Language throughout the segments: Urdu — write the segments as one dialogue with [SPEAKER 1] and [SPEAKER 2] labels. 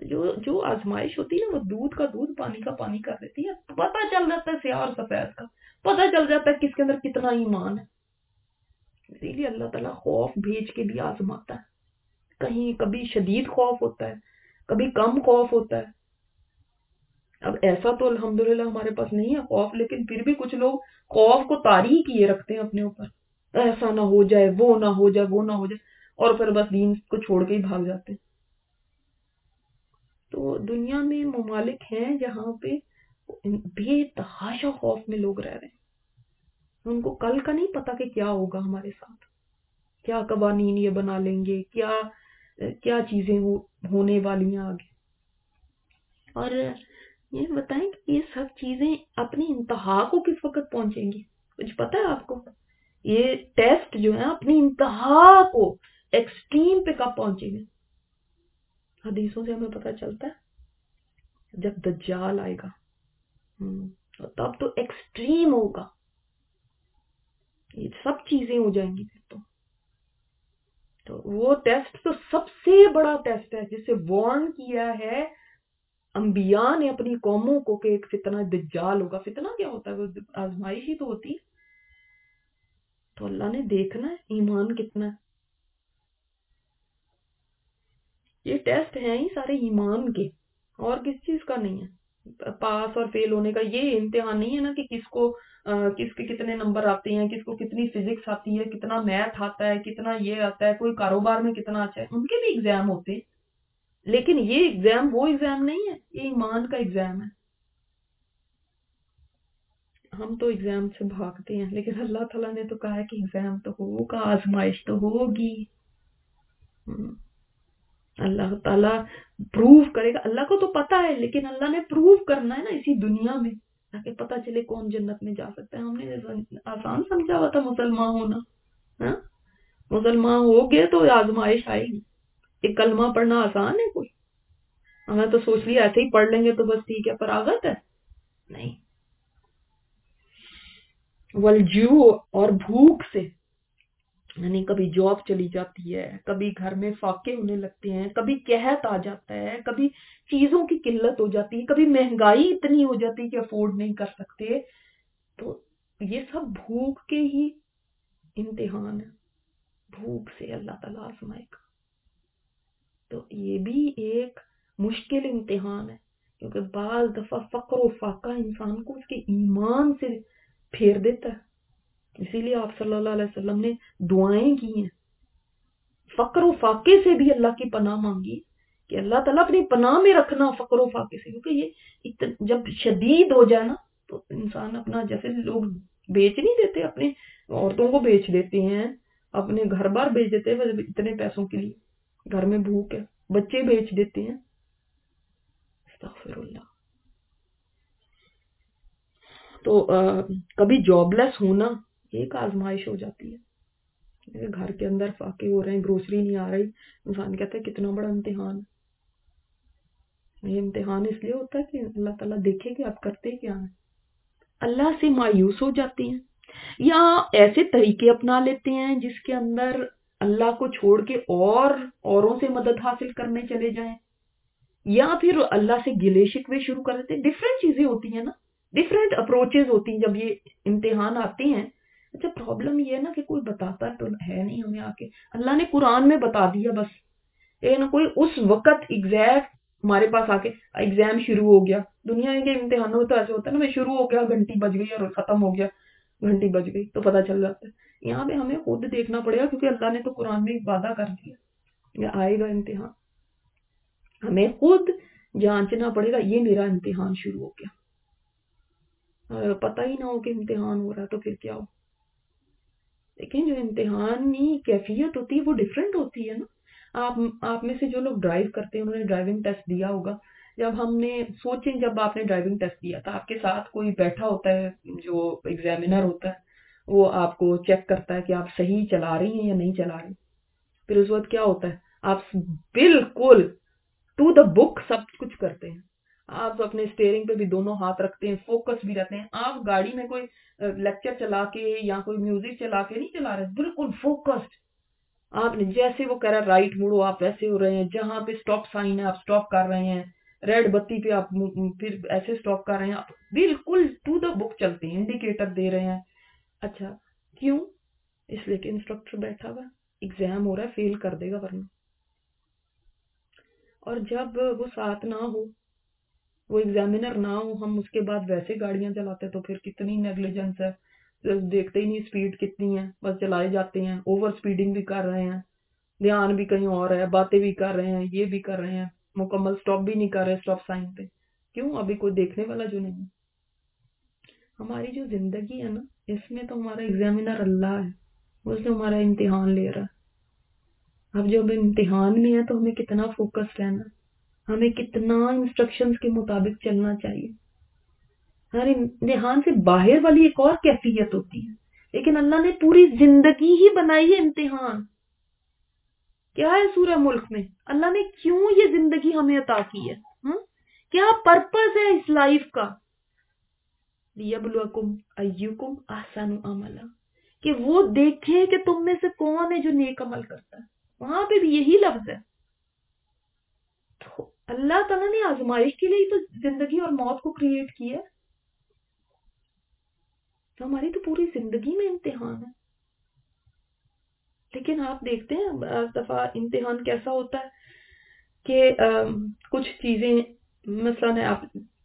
[SPEAKER 1] جو جو آزمائش ہوتی ہے نا وہ دودھ کا دودھ پانی کا پانی کر دیتی ہے. پتہ چل جاتا ہے سیاہ اور سفید کا, پتہ چل جاتا ہے کس کے اندر کتنا ایمان ہے. اسی لیے اللہ تعالیٰ خوف بھیج کے بھی آزماتا ہے. کہیں کبھی شدید خوف ہوتا ہے, کبھی کم خوف ہوتا ہے. اب ایسا تو الحمدللہ ہمارے پاس نہیں ہے خوف, لیکن پھر بھی کچھ لوگ خوف کو طاری کیے رکھتے ہیں اپنے اوپر, ایسا نہ ہو جائے, وہ نہ ہو جائے, وہ نہ ہو جائے, اور پھر بس دین کو چھوڑ کے ہی بھاگ جاتے ہیں. تو دنیا میں ممالک ہیں جہاں پہ بے تحاشا خوف میں لوگ رہ رہے ہیں. ان کو کل کا نہیں پتا کہ کیا ہوگا ہمارے ساتھ, کیا قوانین یہ بنا لیں گے, کیا کیا چیزیں ہونے والی ہیں آگے. اور یہ بتائیں کہ یہ سب چیزیں اپنی انتہا کو کس وقت پہنچیں گی؟ کچھ پتا ہے آپ کو؟ یہ ٹیسٹ جو ہے اپنی انتہا کو, ایکسٹریم پہ کب پہنچیں گے؟ حدیثوں سے ہمیں پتا چلتا ہے جب دجال آئے گا, تب تو ایکسٹریم ہوگا, یہ سب چیزیں ہو جائیں گی پھر تو وہ ٹیسٹ تو سب سے بڑا ٹیسٹ ہے جسے وارن کیا ہے انبیاء نے اپنی قوموں کو کہ ایک فتنہ دجال ہوگا. فتنہ کیا ہوتا ہے؟ وہ آزمائش ہی تو ہوتی ہے. تو اللہ نے دیکھنا ہے ایمان کتنا ہے. یہ ٹیسٹ ہیں ہی سارے ایمان کے, اور کس چیز کا نہیں ہے. پاس اور فیل ہونے کا یہ امتحان نہیں ہے نا کہ کس کو کس کے کتنے نمبر آتے ہیں, کس کو کتنی فزکس آتی ہے, کتنا میتھ آتا ہے, کتنا یہ آتا ہے, کوئی کاروبار میں کتنا اچھا ہے. ان کے بھی ایگزام ہوتے ہیں, لیکن یہ ایگزام وہ ایگزام نہیں ہے, یہ ایمان کا ایگزام ہے. ہم تو ایگزام سے بھاگتے ہیں, لیکن اللہ تعالیٰ نے تو کہا ہے کہ ایگزام تو ہوگا, آزمائش تو ہوگی. اللہ تعالیٰ پروو کرے گا. اللہ کو تو پتا ہے, لیکن اللہ نے پروو کرنا ہے نا اسی دنیا میں, تاکہ پتا چلے کون جنت میں جا سکتا ہے. ہم نے آسان سمجھا ہوا تھا مسلمان ہونا, مسلمان ہو گئے تو آزمائش آئے گی. ایک کلمہ پڑھنا آسان ہے کوئی؟ ہمیں تو سوچ لیا ایسے ہی پڑھ لیں گے تو بس ٹھیک ہے, فراغت ہے. نہیں. والجوع, اور بھوک سے, یعنی کبھی جاب چلی جاتی ہے, کبھی گھر میں فاقے ہونے لگتے ہیں, کبھی قحط آ جاتا ہے, کبھی چیزوں کی قلت ہو جاتی ہے, کبھی مہنگائی اتنی ہو جاتی ہے کہ افورڈ نہیں کر سکتے. تو یہ سب بھوک کے ہی امتحان ہے. بھوک سے اللہ تعالیٰ آزمائے گا. تو یہ بھی ایک مشکل امتحان ہے, کیونکہ بعض دفعہ فقر و فاقہ انسان کو اس کے ایمان سے پھیر دیتا ہے. اسی لیے آپ صلی اللہ علیہ وسلم نے دعائیں کی ہیں, فقر و فاقے سے بھی اللہ کی پناہ مانگی کہ اللہ تعالیٰ اپنی پناہ میں رکھنا فقر و فاقے سے, کیونکہ یہ جب شدید ہو جائے نا تو انسان اپنا, جیسے لوگ بیچ نہیں دیتے, اپنے عورتوں کو بیچ دیتے ہیں, اپنے گھر بار بیچ دیتے ہیں اتنے پیسوں کے لیے, گھر میں بھوک ہے, بچے بیچ دیتے ہیں. استغفر اللہ. تو کبھی جاب لیس ہونا ایک آزمائش ہو جاتی ہے. گھر کے اندر فاقے ہو رہے ہیں, گروسری نہیں آ رہی, انسان کہتا ہے کتنا بڑا امتحان. یہ امتحان اس لیے ہوتا ہے کہ اللہ تعالیٰ دیکھے کہ آپ کرتے کیا ہیں. اللہ سے مایوس ہو جاتے ہیں, یا ایسے طریقے اپنا لیتے ہیں جس کے اندر اللہ کو چھوڑ کے اوروں سے مدد حاصل کرنے چلے جائیں, یا پھر اللہ سے گلے شکوے شروع کر دیتے ہیں. ڈفرینٹ چیزیں ہوتی ہیں نا, ڈفرینٹ اپروچز ہوتی ہیں جب یہ امتحان آتے ہیں. اچھا پرابلم یہ ہے نا کہ کوئی بتاتا تو ہے نہیں ہمیں آ کے. اللہ نے قرآن میں بتا دیا بس, یہ نا کوئی اس وقت ایگزیکٹ ہمارے پاس آ کے ایگزام شروع ہو گیا. دنیا کے امتحانوں میں تو ایسے ہوتا ہے نا, شروع ہو گیا, گھنٹی بج گئی اور ختم ہو گیا, گھنٹی بج گئی تو پتہ چل جاتا ہے. یہاں پہ ہمیں خود دیکھنا پڑے گا, کیونکہ اللہ نے تو قرآن میں وعدہ کر دیا یہ آئے گا امتحان. ہمیں خود جانچنا پڑے گا, یہ میرا امتحان شروع ہو گیا. پتہ ہی نہ ہو کہ امتحان ہو رہا ہے تو پھر کیا ہو. لیکن جو امتحانی کیفیت ہوتی ہے وہ ڈفرینٹ ہوتی ہے نا. آپ میں سے جو لوگ ڈرائیو کرتے ہیں انہوں نے ڈرائیونگ ٹیسٹ دیا ہوگا. جب ہم نے سوچیں, جب آپ نے ڈرائیونگ ٹیسٹ دیا تھا, آپ کے ساتھ کوئی بیٹھا ہوتا ہے جو ایگزامینر ہوتا ہے, وہ آپ کو چیک کرتا ہے کہ آپ صحیح چلا رہی ہیں یا نہیں چلا رہی. پھر اس وقت کیا ہوتا ہے, آپ بالکل ٹو دا بک سب کچھ کرتے ہیں. آپ اپنے اسٹیئرنگ پہ بھی دونوں ہاتھ رکھتے ہیں, فوکس بھی رہتے ہیں. آپ گاڑی میں کوئی لیکچر چلا کے یا کوئی میوزک چلا کے نہیں چلا رہے, بالکل فوکسڈ. आपने जैसे वो कह रहा है राइट मुड़ो, आप वैसे हो रहे हैं, जहां पे स्टॉप साइन है आप स्टॉप कर रहे हैं, रेड बत्ती पे आप फिर ऐसे स्टॉप कर रहे हैं, आप बिल्कुल टू द बुक चलते हैं, इंडिकेटर दे रहे हैं। अच्छा, क्यों? इसलिए कि इंस्ट्रक्टर बैठा हुआ, एग्जाम हो रहा है, फेल कर देगा वरना। और जब वो साथ ना हो, वो एग्जामिनर ना हो, हम उसके बाद वैसे गाड़ियां चलाते तो फिर कितनी नेग्लिजेंस है। देखते ही नहीं स्पीड कितनी है, बस चलाए जाते हैं, ओवर स्पीडिंग भी कर रहे हैं, ध्यान भी कहीं और है, बातें भी कर रहे हैं, ये भी कर रहे हैं, मुकम्मल स्टॉप भी नहीं कर रहे स्टॉप साइन पे। क्यों? अभी कोई देखने वाला जो नहीं है। हमारी जो जिंदगी है ना, इसमें तो हमारा एग्जामिनर अल्लाह है, उसने हमारा इम्तिहान ले रहा है। अब जब इम्तिहान में है तो हमें कितना फोकस रहना, हमें कितना इंस्ट्रक्शंस के मुताबिक चलना चाहिए। हर इम्तिहान से बाहर वाली एक और कैफियत होती है, लेकिन अल्लाह ने पूरी जिंदगी ही बनाई है इम्तिहान। क्या है सूरह मुल्क में? अल्लाह ने क्यों ये जिंदगी हमें अता की है? क्या पर्पस है इस लाइफ का? लियब्लुवकुम अय्युकुम अहसनु अमला, कि वो देखे कि तुम में से कौन है जो नेक अमल करता है। वहां पे भी यही लफ्ज है। तो अल्लाह ताला ने आजमाइश के लिए ही तो जिंदगी और मौत को क्रिएट किया है। तो हमारी तो पूरी जिंदगी में इम्तिहान है। लेकिन आप देखते हैं दफा इम्तिहान कैसा होता है कि कुछ चीजें मसलन है,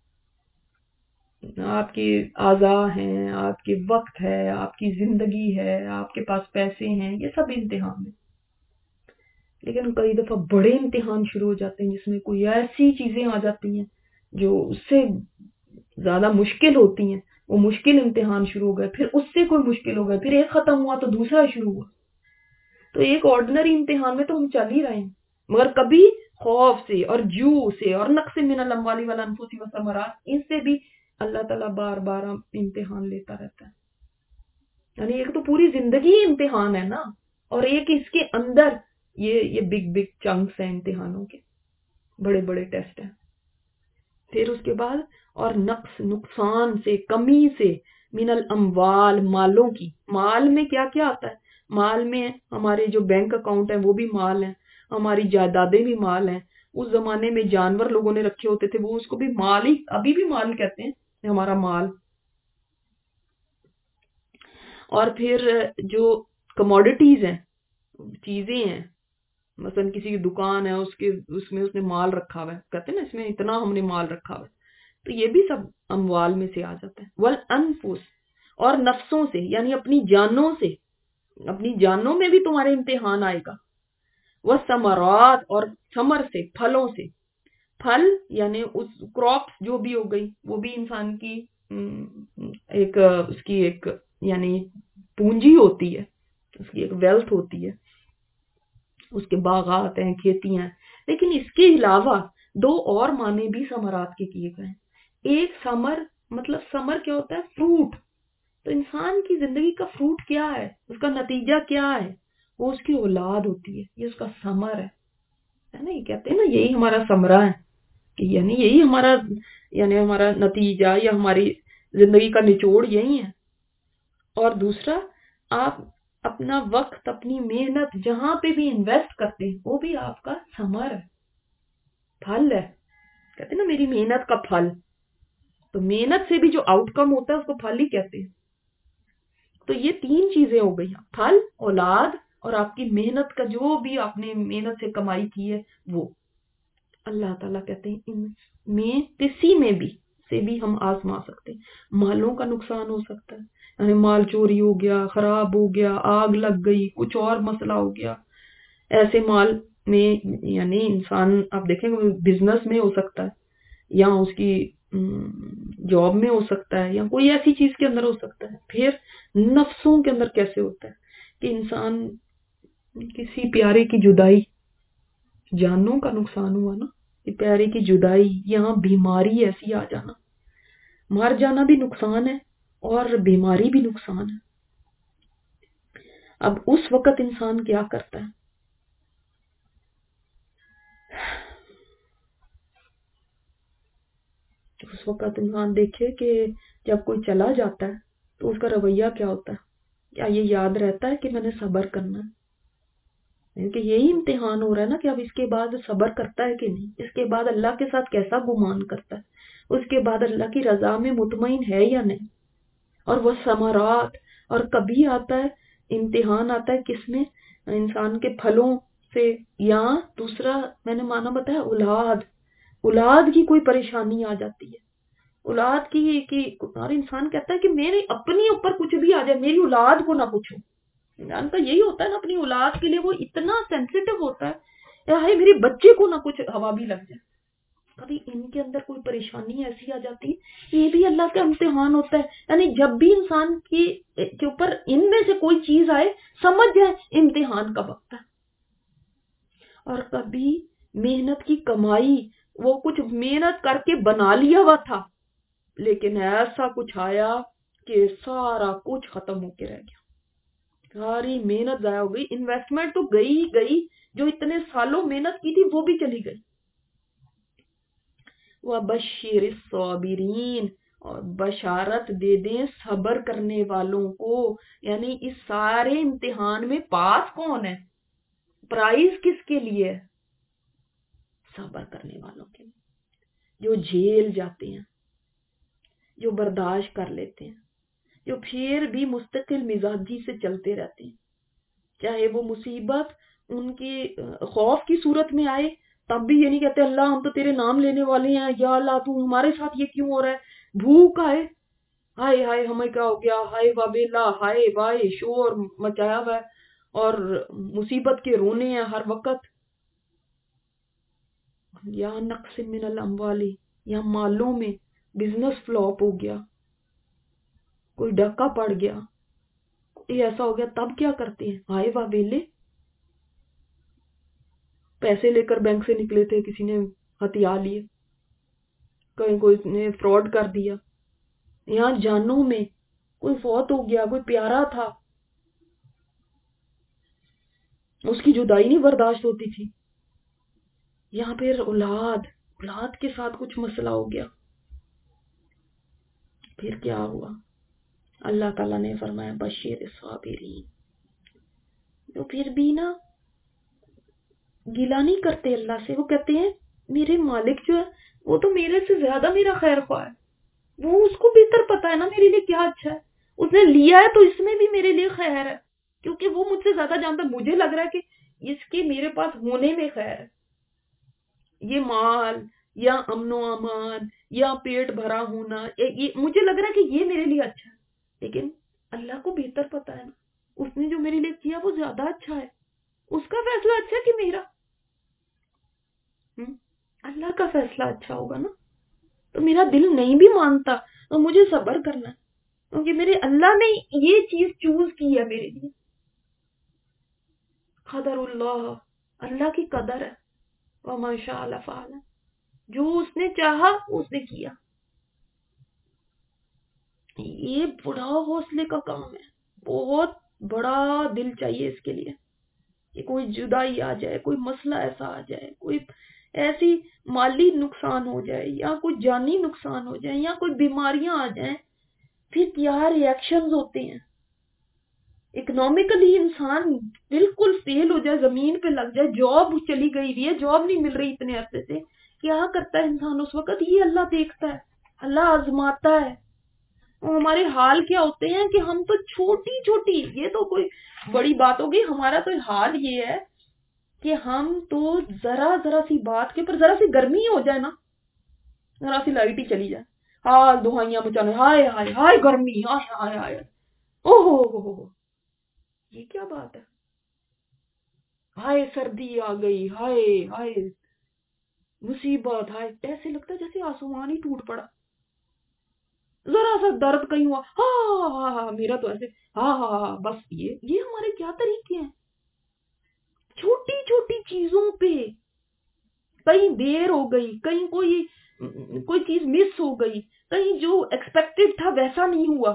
[SPEAKER 1] आपकी आज़ा हैं, आपके वक्त है, आपकी जिंदगी है, आपके पास पैसे हैं, ये सब इम्तिहान है। लेकिन कई दफा बड़े इम्तिहान शुरू हो जाते हैं जिसमें कोई ऐसी चीजें आ जाती हैं जो उससे ज्यादा मुश्किल होती हैं। वो मुश्किल इम्तिहान शुरू हो गए, फिर उससे कोई मुश्किल हो गए, फिर एक खत्म हुआ तो दूसरा शुरू हुआ। तो एक ऑर्डिनरी इम्तिहान में तो हम चल ही रहे हैं, मगर कभी खौफ से और जू से और नक्से मिनल अम्वाली वल अनफुसी व समरात, इनसे भी अल्लाह ताला बार बार इम्तिहान लेता रहता है। यानी एक तो पूरी जिंदगी इम्तिहान है ना, और एक इसके अंदर ये बिग बिग चंक्स हैं इम्तिहानों के, बड़े बड़े टेस्ट हैं। फिर उसके बाद और नक्स नुकसान से, कमी से, मिनल अमवाल मालों की। माल में क्या क्या आता है? माल में हमारे जो बैंक अकाउंट है वो भी माल है, हमारी जायदादें भी माल हैं। उस जमाने में जानवर लोगों ने रखे होते थे, वो उसको भी माल ही, अभी भी माल कहते हैं, हमारा माल। और फिर जो कमोडिटीज हैं, चीजें हैं, मसलन किसी की दुकान है, उसके उसमें उसने माल रखा हुआ है, कहते हैं ना इसमें इतना हमने माल रखा हुआ है, तो ये भी सब अमवाल में से आ जाता है। वल अनफुस, और नफ्सों से, यानी अपनी जानों से, अपनी जानों में भी तुम्हारे इम्तिहान आएगा। वह समरात, और समर से, फलों से। फल यानी उस क्रॉप जो भी हो गई, वो भी इंसान की एक उसकी एक यानी पूंजी होती है, उसकी एक वेल्थ होती है, उसके बागात हैं, खेतियां हैं। लेकिन इसके अलावा दो और माने भी समरात के किए गए हैं। एक समर, मतलब समर क्या होता है? फ्रूट। तो इंसान की जिंदगी का फ्रूट क्या है, उसका नतीजा क्या है? वो उसकी औलाद होती है, ये उसका समर है ना। ये कहते हैं ना यही हमारा समरा है, कि यानी यही हमारा, यानी हमारा नतीजा या हमारी जिंदगी का निचोड़ यही है। और दूसरा, आप अपना वक्त, अपनी मेहनत जहां पे भी इन्वेस्ट करते हैं, वो भी आपका समर है, फल है। कहते हैं ना मेरी मेहनत का फल। तो मेहनत से भी जो आउटकम होता है उसको फल ही कहते हैं। तो ये तीन चीजें हो गई, फल, औलाद, और आपकी मेहनत का जो भी आपने मेहनत से कमाई की है वो। अल्लाह ताला कहते हैं इनमें किसी में भी से भी हम आजमा सकते हैं। मालों का नुकसान हो सकता है, यानी माल चोरी हो गया, खराब हो गया, आग लग गई, कुछ और मसला हो गया। ऐसे माल में यानी इंसान, आप देखेंगे बिजनेस में हो सकता है, या उसकी जॉब में हो सकता है, या कोई ऐसी चीज के अंदर हो सकता है। फिर नफ्सों के अंदर कैसे होता है कि इंसान किसी प्यारे की जुदाई, जानों का नुकसान हुआ ना, कि प्यारे की जुदाई, यहाँ बीमारी ऐसी आ जाना, मर जाना भी नुकसान है और बीमारी भी नुकसान है। अब उस वक्त इंसान क्या करता है? उस वक्त इंसान देखे कि जब कोई चला जाता है तो उसका रवैया क्या होता है। क्या ये याद रहता है कि मैंने सब्र करना है? کیونکہ یہی امتحان ہو رہا ہے نا کہ اب اس کے بعد صبر کرتا ہے کہ نہیں، اس کے بعد اللہ کے ساتھ کیسا گمان کرتا ہے، اس کے بعد اللہ کی رضا میں مطمئن ہے یا نہیں، اور وہ ثمرات۔ اور کبھی آتا ہے امتحان، آتا ہے کس میں؟ انسان کے پھلوں سے، یا دوسرا میں نے مانا بتایا اولاد کی کوئی پریشانی آ جاتی ہے، اولاد کی اور انسان کہتا ہے کہ میرے اپنی اوپر کچھ بھی آ جائے، میری اولاد کو نہ پوچھو۔ انسان کا یہی ہوتا ہے نا، اپنی اولاد کے لیے وہ اتنا سینسیٹیو ہوتا ہے، یا میرے بچے کو نہ کچھ ہوا بھی لگ جائے، کبھی ان کے اندر کوئی پریشانی ایسی آ جاتی ہے، یہ بھی اللہ کا امتحان ہوتا ہے۔ یعنی جب بھی انسان کے اوپر ان میں سے کوئی چیز آئے، سمجھ جائے امتحان کا وقت ہے۔ اور کبھی محنت کی کمائی، وہ کچھ محنت کر کے بنا لیا ہوا تھا، لیکن ایسا کچھ آیا کہ سارا کچھ ختم ہو کے رہ گیا، ساری محنت ضائع ہو گئی، انویسٹمنٹ تو گئی گئی، جو اتنے سالوں محنت کی تھی وہ بھی چلی گئی۔ وَبَشِّرِ الصَّابِرِينَ، اور بشارت دے دیں صبر کرنے والوں کو، یعنی اس سارے امتحان میں پاس کون ہے، پرائز کس کے لیے؟ صبر کرنے والوں کے لیے، جو جھیل جاتے ہیں، جو برداشت کر لیتے ہیں، جو پھر بھی مستقل مزاجی سے چلتے رہتے ہیں، چاہے وہ مصیبت ان کی خوف کی صورت میں آئے، تب بھی یہ نہیں کہتے اللہ ہم تو تیرے نام لینے والے ہیں، یا اللہ تو ہمارے ساتھ یہ کیوں ہو رہا ہے، بھوک آئے، ہائے ہائے ہمیں کیا ہو گیا، ہائے وابیلا، ہائے وائے، شور مچایا ہوا ہے، اور مصیبت کے رونے ہیں ہر وقت، یا نقص من الاموالی، یا مالوں میں بزنس فلاپ ہو گیا، کوئی ڈکا پڑ گیا، کوئی ایسا ہو گیا، تب کیا کرتے ہیں، ہائے وابیلے، پیسے لے کر بینک سے نکلے تھے، کسی نے ہتھیا لیے، کہیں کوئی نے فراڈ کر دیا، یہاں جانوں میں کوئی فوت ہو گیا، کوئی پیارا تھا، اس کی جدائی نہیں برداشت ہوتی تھی، یہاں پھر اولاد کے ساتھ کچھ مسئلہ ہو گیا، پھر کیا ہوا؟ اللہ تعالیٰ نے فرمایا بشیر الصابرین، جو پھر بھی نا گلہ نہیں کرتے اللہ سے، وہ کہتے ہیں میرے مالک جو ہے وہ تو میرے سے زیادہ میرا خیر خواہ ہے، وہ اس کو بہتر پتا ہے نا میرے لیے کیا اچھا ہے، اس نے لیا ہے تو اس میں بھی میرے لیے خیر ہے، کیونکہ وہ مجھ سے زیادہ جانتا ہے، مجھے لگ رہا ہے کہ اس کے میرے پاس ہونے میں خیر ہے، یہ مال یا امن و امان یا پیٹ بھرا ہونا، یہ مجھے لگ رہا ہے کہ یہ میرے لیے اچھا ہے، لیکن اللہ کو بہتر پتا ہے نا، اس نے جو میرے لیے کیا وہ زیادہ اچھا ہے، اس کا فیصلہ اچھا ہے کہ میرا؟ اللہ کا فیصلہ اچھا ہوگا نا، تو میرا دل نہیں بھی مانتا تو مجھے صبر کرنا ہے، کیونکہ میرے اللہ نے یہ چیز چوز کی ہے میرے لیے، قدر اللہ، اللہ کی قدر ہے، وما شاء فعل، جو اس نے چاہا اس نے کیا، یہ بڑا حوصلے کا کام ہے، بہت بڑا دل چاہیے اس کے لیے، کہ کوئی جدائی آ جائے، کوئی مسئلہ ایسا آ جائے، کوئی ایسی مالی نقصان ہو جائے، یا کوئی جانی نقصان ہو جائے، یا کوئی بیماریاں آ جائیں، پھر کیا ری ایکشنز ہوتے ہیں، اکنامکلی انسان بالکل فیل ہو جائے، زمین پہ لگ جائے، جاب چلی گئی ہے، جاب نہیں مل رہی اتنے عرصے سے، کیا کرتا ہے انسان اس وقت؟ یہ اللہ دیکھتا ہے، اللہ آزماتا ہے، ہمارے حال کیا ہوتے ہیں کہ ہم تو چھوٹی چھوٹی، یہ تو کوئی بڑی بات ہوگی، ہمارا تو حال یہ ہے کہ ہم تو ذرا سی بات کے پر ذرا سی گرمی ہو جائے نا، ذرا سی لائٹ ہی چلی جائے، ہال دہائیاں مچانے، ہائے ہائے ہائے گرمی، ہائے ہائے ہائے، او ہو، یہ کیا بات ہے، ہائے سردی آ گئی، ہائے ہائے مصیبت، ہائے، ایسے لگتا ہے جیسے آسمان ہی ٹوٹ پڑا، ذرا سا درد کہیں ہوا، ہاں ہاں ہاں، میرا تو ایسے، ہاں ہاں ہاں، بس یہ ہمارے کیا طریقے ہیں، چھوٹی چھوٹی چیزوں پہ، کہیں دیر ہو گئی، کہیں کوئی چیز مس ہو گئی، کہیں جو ایکسپیکٹڈ تھا ویسا نہیں ہوا،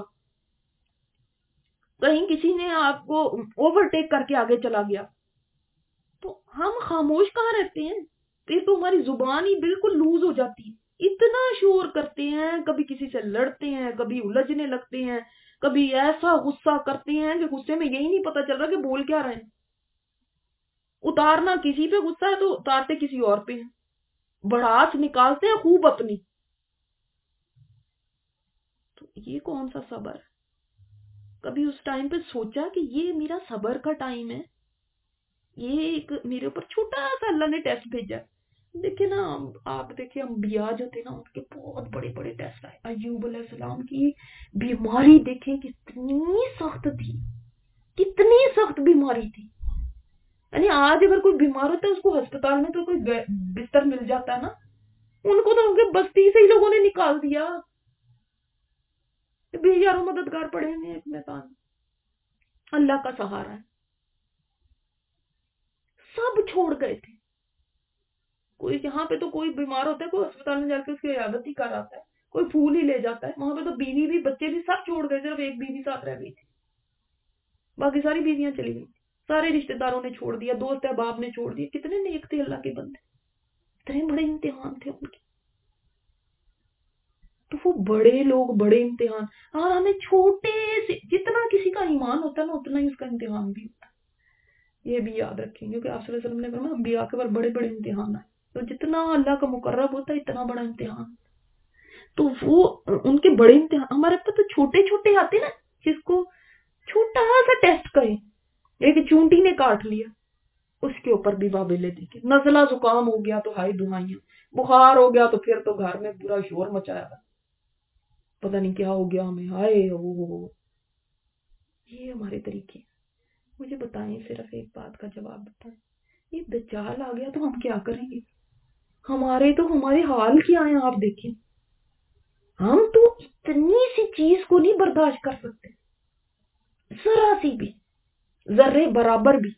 [SPEAKER 1] کہیں کسی نے آپ کو اوور ٹیک کر کے آگے چلا گیا، تو ہم خاموش کہاں رہتے ہیں، پھر تو ہماری زبان ہی بالکل لوز ہو جاتی ہے، اتنا شور کرتے ہیں، کبھی کسی سے لڑتے ہیں، کبھی الجھنے لگتے ہیں، کبھی ایسا غصہ کرتے ہیں کہ غصے میں یہی نہیں پتا چل رہا کہ بول کیا رہے ہیں، उतारना किसी पे गुस्सा है तो उतारते किसी और पे हैं, भड़ास निकालते हैं खूब अपनी। तो ये कौन सा सब्र है? कभी उस टाइम पे सोचा कि ये मेरा सब्र का टाइम है? ये एक मेरे ऊपर छोटा सा अल्लाह ने टेस्ट भेजा है। देखिए ना, आप देखिए अंबिया जो थे ना, उनके बहुत बड़े बड़े टेस्ट आए। अय्यूब अलैहिस्सलाम की बीमारी देखें कितनी सख्त थी, कितनी सख्त बीमारी थी। यानी आज अगर कोई बीमार होता है उसको अस्पताल में तो कोई बिस्तर मिल जाता है ना, उनको तो उनके बस्ती से ही लोगों ने निकाल दिया। बेचारों मददगार पड़े हैं एक मैदान, अल्लाह का सहारा है, सब छोड़ गए थे। कोई यहाँ पे तो कोई बीमार होता है, कोई अस्पताल में जाके उसकी इयादत ही कर आता है, कोई फूल ही ले जाता है। वहां पे तो बीवी भी बच्चे भी सब छोड़ गए, सिर्फ एक बीवी साथ रह गई थी, बाकी सारी बीवियां चली गई। सारे रिश्तेदारों ने छोड़ दिया, दोस्त अहबाब ने छोड़ दिया। कितने नेक थे अल्लाह के बंदे, इतने बड़े इम्तिहान थे उनके। तो वो बड़े लोग, बड़े इम्तिहान, और हमें छोटे से, जितना किसी का ईमान होता है ना उतना ही उसका इम्तिहान भी होता है। ये भी याद रखें, क्योंकि आप सल्लल्लाहु अलैहि वसल्लम ने फरमाया अंबिया के ऊपर बड़े बड़े इम्तिहान आए। तो जितना अल्लाह का मुकर्रब होता है इतना बड़ा इम्तिहान। तो वो उनके बड़े इम्तिहान हमारे पास तो छोटे छोटे आते ना, जिसको छोटा सा टेस्ट करें, एक चूंटी ने काट लिया उसके ऊपर भी वाबेले देखे, नजला जुकाम हो गया तो हाय दुहाइयां, बुखार हो गया तो फिर तो घर में पूरा शोर मचाया, पता नहीं क्या हो गया हमें, हाय हो। ये हमारे तरीके। मुझे बताएं, सिर्फ एक बात का जवाब बताएं, ये दज्जाल आ गया तो हम क्या करेंगे? हमारे हाल क्या है आप देखें। हम तो इतनी सी चीज को नहीं बर्दाश्त कर सकते, जरा सी भी, जर्रे बराबर भी,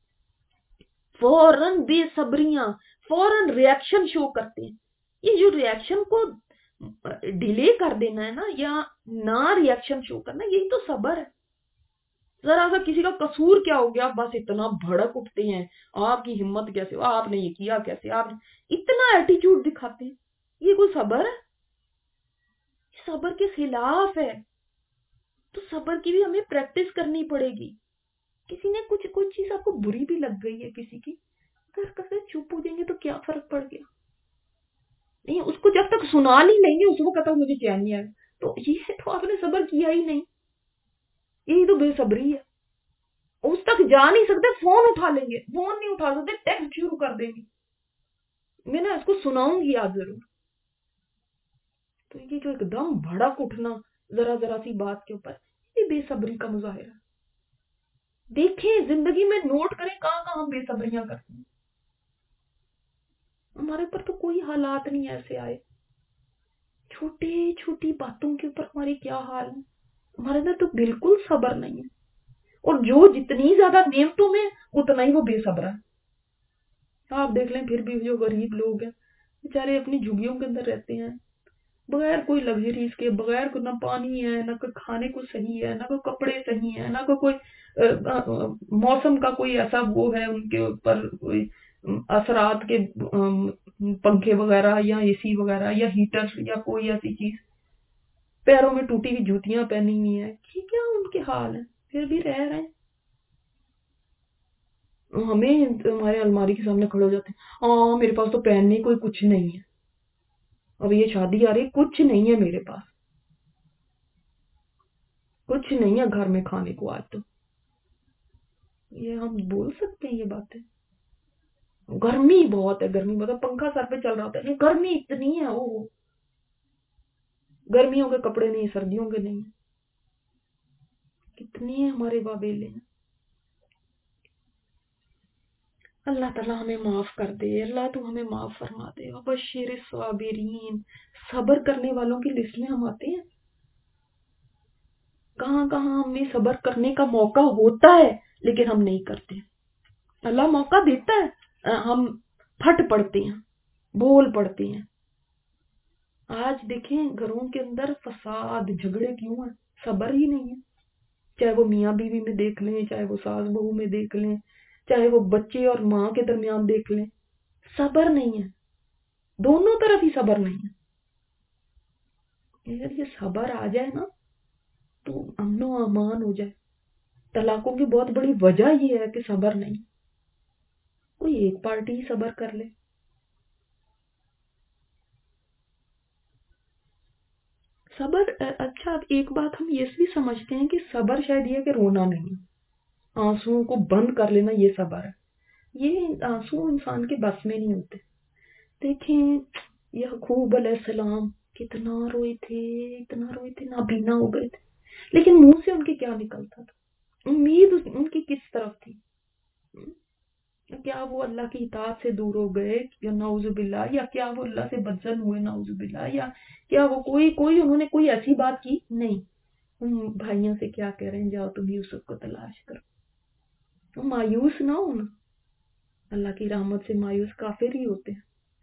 [SPEAKER 1] फौरन बेसब्रियां, फौरन रिएक्शन शो करते हैं। ये जो रिएक्शन को डिले कर देना है ना, या ना रिएक्शन शो करना, यही तो सब्र है। जरा सा किसी का कसूर क्या हो गया, बस इतना भड़क उठते हैं, आपकी हिम्मत कैसे, आपने ये किया कैसे, आप इतना एटीट्यूड दिखाते हैं। ये कोई सब्र है? सब्र के खिलाफ है। तो सब्र की भी हमें प्रैक्टिस करनी पड़ेगी। किसी ने कुछ कोई चीज आपको बुरी भी लग गई है किसी की, अगर कभी चुप हो जाएंगे तो क्या फर्क पड़ गया? नहीं, उसको जब तक सुना नहीं लेंगे उस वक्त तक मुझे चैन नहीं आएगा। तो ये तो आपने सब्र किया ही नहीं, यही तो बेसब्री है। उस तक जा नहीं सकते, फोन उठा लेंगे, फोन नहीं उठा सकते टेक्स्ट शुरू कर देंगे, मैं ना इसको सुनाऊंगी आज जरूर। तो ये जो एकदम भड़क उठना जरा जरा सी बात के ऊपर, ये बेसब्री का मुजाहिरा। देखें जिंदगी में, नोट करें कहाँ कहाँ हम बेसब्रियां करते हैं। हमारे पर तो कोई हालात नहीं ऐसे आए, छोटे छोटी बातों के ऊपर हमारे क्या हाल है। हमारे अंदर तो बिल्कुल सब्र नहीं है, और जो जितनी ज्यादा नेमतों में उतना ही वो बेसब्र है। आप देख लें, फिर भी जो गरीब लोग हैं बेचारे अपनी झुग्गियों के अंदर रहते हैं, बगैर कोई लग्जरीज के, बगैर कोई, ना पानी है, ना कोई खाने को सही है, ना कोई कपड़े सही है, ना कोई मौसम का कोई ऐसा वो है उनके ऊपर कोई असरात के, पंखे वगैरह या एसी वगैरह या हीटर या कोई ऐसी चीज, पैरों में टूटी हुई जूतियां पहनी हुई है, कि क्या उनके हाल है, फिर भी रह रहे हैं। हमें हमारे अलमारी के सामने खड़े हो जाते हैं, हाँ मेरे पास तो पहनने कोई कुछ नहीं है, अब ये शादी आ रही, कुछ नहीं है मेरे पास, कुछ नहीं है घर में खाने को आज तो। ये हम बोल सकते हैं ये बातें? गर्मी बहुत है, गर्मी मतलब पंखा सर पे चल रहा होता है, नहीं गर्मी इतनी है, ओ गर्मियों के कपड़े नहीं, सर्दियों के नहीं। कितने हमारे वाबेले हैं। अल्लाह ताला हमें माफ कर दे, अल्लाह तू हमें माफ फरमा दे। बशीर साबिरीन, सब्र करने वालों की लिस्ट में हम आते हैं। कहाँ कहाँ हमें सब्र करने का मौका होता है लेकिन हम नहीं करते। अल्लाह मौका देता है, हम फट पड़ते हैं, बोल पड़ते हैं। आज देखें घरों के अंदर फसाद झगड़े क्यों है? सब्र ही नहीं है। चाहे वो मियाँ बीवी में देख लें, चाहे वो सास बहू में देख लें, चाहे वो बच्चे और माँ के दरमियान देख लें, सब्र नहीं है, दोनों तरफ ही सब्र नहीं है। अगर ये सब्र आ जाए ना तो अमनो अमान हो जाए। तलाकों की बहुत बड़ी वजह ये है कि सब्र नहीं। کوئی ایک پارٹی ہی صبر کر لے. صبر اچھا اب ایک بات ہم یہ بھی سمجھتے ہیں کہ صبر شاید یہ کہ رونا نہیں، آنسوؤں کو بند کر لینا یہ صبر ہے. یہ آنسو انسان کے بس میں نہیں ہوتے. دیکھیں یعقوب علیہ السلام کتنا روئے تھے، اتنا روئے تھے، نابینا ہو گئے تھے، لیکن منہ سے ان کے کیا نکلتا تھا؟ امید ان کی کس طرف تھی؟ کیا وہ اللہ کی اطاعت سے دور ہو گئے یا نعوذ باللہ، یا کیا وہ اللہ سے بدزن ہوئے نعوذ باللہ، یا کیا وہ کوئی انہوں نے کوئی ایسی بات کی؟ نہیں. ہم بھائیوں سے کیا کہہ رہے ہیں، جاؤ تم یوسف کو تلاش کرو. تم مایوس نہ ہونا، اللہ کی رحمت سے مایوس کافر ہی ہوتے ہیں.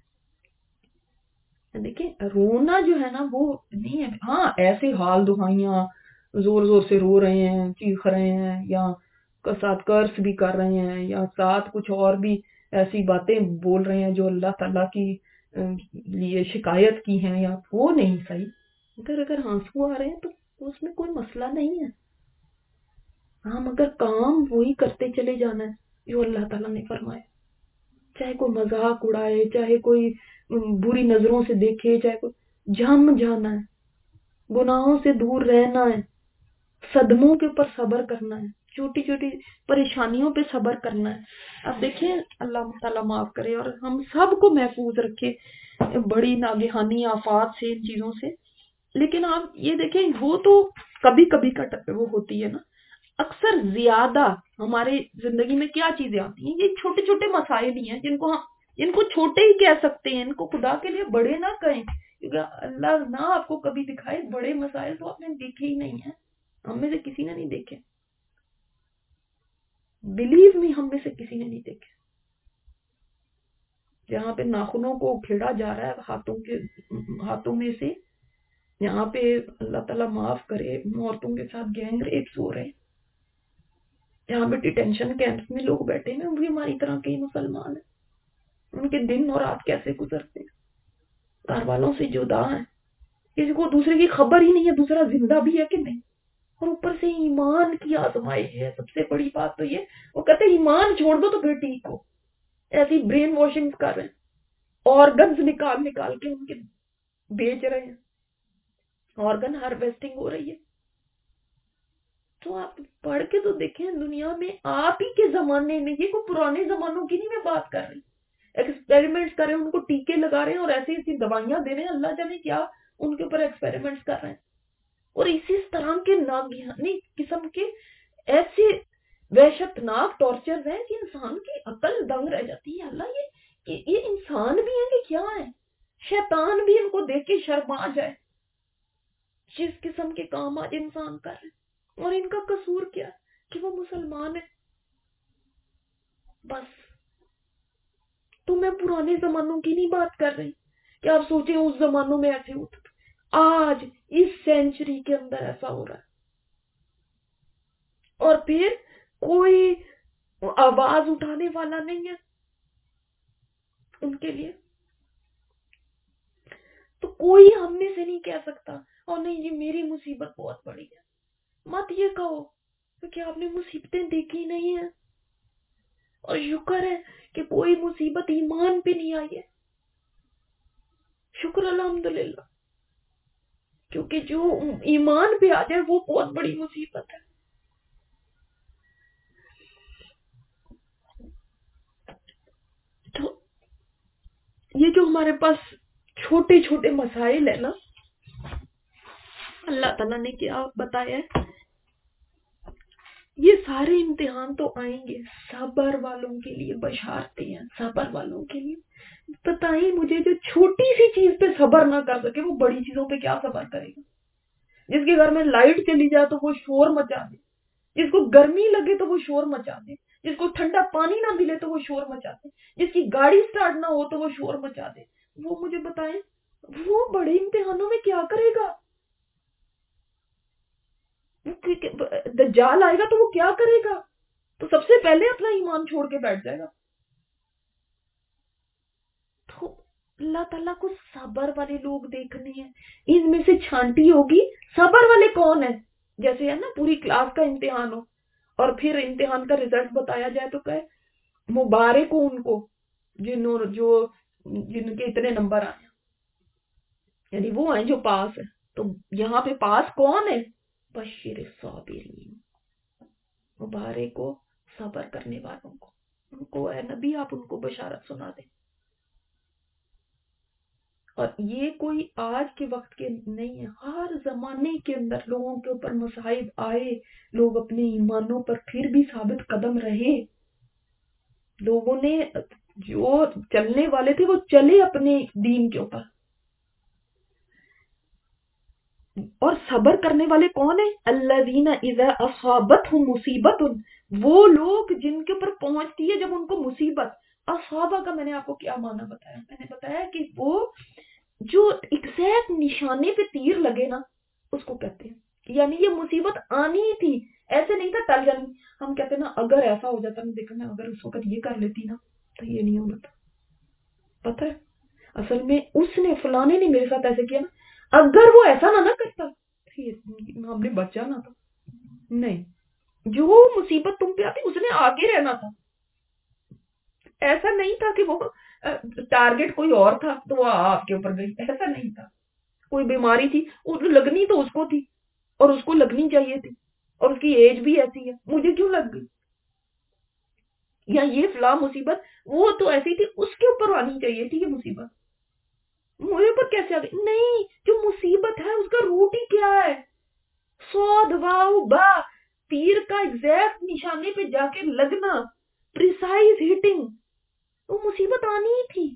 [SPEAKER 1] دیکھیں رونا جو ہے نا وہ نہیں ہے، ہاں ایسے حال دہائیاں زور زور سے رو رہے ہیں، چیخ رہے ہیں، یا ساتھ قرض بھی کر رہے ہیں، یا ساتھ کچھ اور بھی ایسی باتیں بول رہے ہیں جو اللہ تعالیٰ کی لیے شکایت کی ہیں، یا وہ نہیں صحیح. اگر آنسو آ رہے ہیں تو اس میں کوئی مسئلہ نہیں ہے. ہم اگر کام وہی کرتے چلے جانا ہے جو اللہ تعالیٰ نے فرمایا، چاہے کوئی مذاق اڑائے، چاہے کوئی بری نظروں سے دیکھے، چاہے کوئی جم جانا ہے، گناہوں سے دور رہنا ہے، صدموں کے اوپر صبر کرنا ہے، چھوٹی چھوٹی پریشانیوں پہ صبر کرنا ہے. اب دیکھیں اللہ تعالیٰ معاف کرے اور ہم سب کو محفوظ رکھے بڑی ناگہانی آفات سے، ان چیزوں سے. لیکن آپ یہ دیکھیں وہ تو کبھی کبھی وہ ہوتی ہے نا. اکثر زیادہ ہمارے زندگی میں کیا چیزیں آتی ہیں، یہ چھوٹے چھوٹے مسائل ہی ہیں جن کو چھوٹے ہی کہہ سکتے ہیں، ان کو خدا کے لیے بڑے نہ کہیں، کیونکہ اللہ نہ آپ کو کبھی دکھائے بڑے مسائل تو آپ نے دیکھے ہی نہیں ہیں، ہم میں سے کسی نے نہیں دیکھے. بلیو می ہم میں سے کسی نے نہیں دیکھے. جہاں پہ ناخنوں کو کھیڑا جا رہا ہے ہاتھوں میں سے، یہاں پہ اللہ تعالیٰ معاف کرے عورتوں کے ساتھ گینگ ریپس ہو رہے ہیں، جہاں پہ ڈیٹینشن کیمپس میں لوگ بیٹھے ہیں، وہ بھی ہماری طرح کے مسلمان ہیں. ان کے دن اور رات کیسے گزرتے ہیں، گھر والوں سے جدا ہیں، کسی کو دوسرے کی خبر ہی نہیں ہے دوسرا زندہ بھی ہے کہ نہیں. اور اوپر سے ایمان کی آزمائش ہے. سب سے بڑی بات تو یہ، وہ کہتے ہیں ایمان چھوڑ دو تو پھر ٹھیک ہو. ایسی برین واشنگ کر رہے ہیں، آرگنز نکال نکال کے ان کے بیچ رہے ہیں، آرگن ہارویسٹنگ ہو رہی ہے. تو آپ پڑھ کے تو دیکھیں دنیا میں آپ ہی کے زمانے میں، یہ کوئی پرانے زمانوں کی نہیں میں بات کر رہی، ایکسپیریمنٹس کر رہے ہیں، ان کو ٹیکے لگا رہے ہیں اور ایسی ایسی دوائیاں دے رہے ہیں، اللہ جانے کیا ان کے اوپر ایکسپیریمنٹس کر رہے ہیں. اور اسی طرح کے ناگہانی قسم کے ایسے وحشتناک ٹارچر ہیں کہ انسان کی عقل دنگ رہ جاتی ہے. اللہ یہ انسان بھی ہیں کہ کیا ہے؟ شیطان بھی ان کو دیکھ کے شرما جائے جس قسم کے کام آج انسان کر رہے ہیں. اور ان کا قصور کیا کہ وہ مسلمان ہے. بس تو میں پرانے زمانوں کی نہیں بات کر رہی کہ آپ سوچیں اس زمانوں میں ایسے ہوتا تھا، آج اس سینچری کے اندر ایسا ہو رہا ہے. اور پھر کوئی آواز اٹھانے والا نہیں ہے ان کے لیے. تو کوئی ہم میں سے نہیں کہہ سکتا اور نہیں یہ میری مصیبت بہت بڑی ہے. مت یہ کہو کہ آپ نے مصیبتیں دیکھی نہیں ہیں. اور شکر ہے کہ کوئی مصیبت ایمان پہ نہیں آئی ہے، شکر الحمدللہ، کیونکہ جو ایمان پہ آ جائے وہ بہت بڑی مصیبت ہے. تو یہ جو ہمارے پاس چھوٹے چھوٹے مسائل ہیں نا، اللہ تعالیٰ نے کیا بتایا ہے، یہ سارے امتحان تو آئیں گے، صبر والوں کے لیے بشارتیں ہیں، صبر والوں کے لیے. بتائیں مجھے جو چھوٹی سی چیز پہ صبر نہ کر سکے وہ بڑی چیزوں پہ کیا صبر کرے گا؟ جس کے گھر میں لائٹ چلی جائے تو وہ شور مچا دے، جس کو گرمی لگے تو وہ شور مچا دے، جس کو ٹھنڈا پانی نہ ملے تو وہ شور مچا دے، جس کی گاڑی سٹارٹ نہ ہو تو وہ شور مچا دے. وہ مجھے بتائیں وہ بڑے امتحانوں میں کیا کرے گا؟ دجال آئے گا تو وہ کیا کرے گا؟ تو سب سے پہلے اپنا ایمان چھوڑ کے بیٹھ جائے گا. تو اللہ تعالیٰ کو صبر والے لوگ دیکھنے ہیں. ان میں سے چھانٹی ہوگی صبر والے کون ہیں. جیسے ہے نا پوری کلاس کا امتحان ہو اور پھر امتحان کا رزلٹ بتایا جائے تو کہے मुबारक हो उनको जिनके इतने नंबर आए, यानी वो हैं जो पास है। तो यहाँ पे पास कौन है? बशीर साबिरीन, मुबारक हो सब्र करने वालों को, उनको है नबी आप उनको बशारत सुना दें। और ये कोई आज के वक्त के नहीं है, हर जमाने के अंदर लोगों के ऊपर मसाइब आए, लोग अपने ईमानों पर फिर भी साबित कदम रहे। लोगों ने जो चलने वाले थे वो चले अपने दीन के ऊपर। और सब्र करने वाले कौन है? अल्लज़ीना इज़ा असाबतहुम मुसीबतुन, वो लोग जिनके ऊपर पहुंचती है जब उनको मुसीबत। असाबा का मैंने आपको क्या माना बताया? मैंने बताया कि वो जो एग्जैक्ट निशाने पे तीर लगे ना, उसको कहते हैं। यानी ये मुसीबत आनी ही थी, ऐसे नहीं था टल जानी। हम कहते ना अगर ऐसा हो जाता ना, देखो मैं अगर उस वक्त ये कर लेती ना तो ये नहीं होना था। पता है असल में उसने फलाने ने मेरे साथ ऐसे किया ना, अगर वो ऐसा ना करता तो ये हमने बच जाना था। नहीं, जो मुसीबत तुम पे आती उसने आगे रहना था। ऐसा नहीं था कि वो टारगेट कोई और था तो वो आपके ऊपर गई, ऐसा नहीं था। कोई बीमारी थी, लगनी तो उसको थी और उसको लगनी चाहिए थी, और उसकी एज भी ऐसी है, मुझे क्यों लग गई? या ये फला मुसीबत वो तो ऐसी थी, उसके ऊपर आनी चाहिए थी ये मुसीबत, मुझे पर कैसे आ गई? नहीं, जो मुसीबत है उसका रूट ही क्या है? सौद वाव बा, तीर का एग्जैक्ट निशाने पे जाके लगना, प्रिसाइज हिटिंग, वो मुसीबत आनी ही थी।